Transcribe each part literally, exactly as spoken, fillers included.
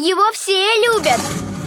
Его все любят.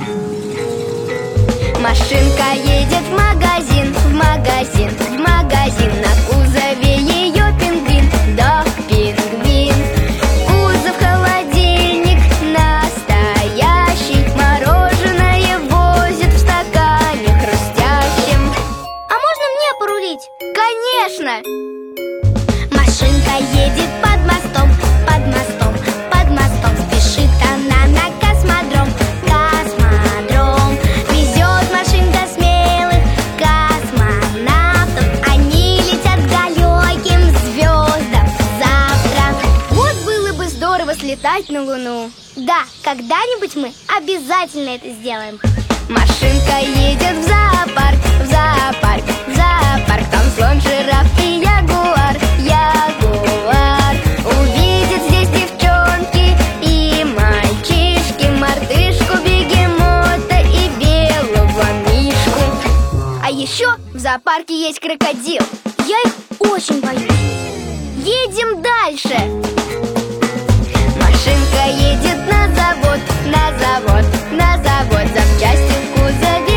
Машинка едет в магазин, в магазин, в магазин. На кузове ее пингвин, да, пингвин. Кузов холодильник настоящий. Мороженое возит в стакане хрустящем. А можно мне порулить? Конечно! Машинка едет под мостом, под мостом, под мостом. Спешит она на космодром, космодром. Везет машинка смелых космонавтов. Они летят к далеким звездам завтра. Вот было бы здорово слетать на Луну. Да, когда-нибудь мы обязательно это сделаем. Машинка едет в зоопарк, в зоопарк, в зоопарк. Там слон, жираф и ягуар, ягуар. Увидят здесь девчонки и мальчишки, мартышку, бегемота и белого мишку. А еще в зоопарке есть крокодил. Я их очень боюсь. Едем дальше. Машинка едет на завод, на завод, на завод. Запчасти в кузове